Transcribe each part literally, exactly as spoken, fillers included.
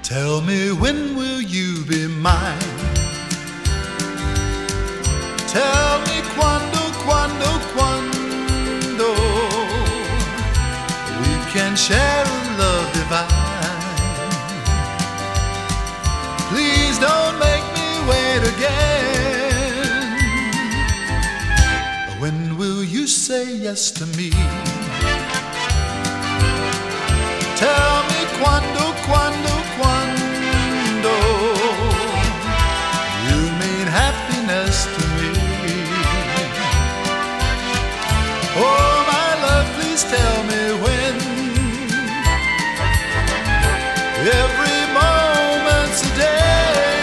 Tell me, when will you be mine? Tell me quando, quando, quando we can share a love divine. Please don't make me wait again. When will you say yes to me? Tell me quando, quando, quando you mean happiness to me. Oh, my love, please tell me when. Every moment's a day,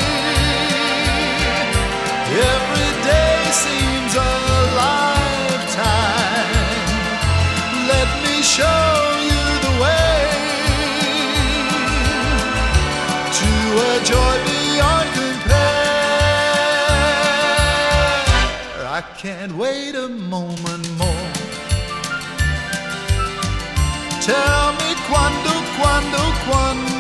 every day seems a lifetime. Let me show you the way to a joy beyond compare. I can't wait a moment more. Tell me quando, quando, quando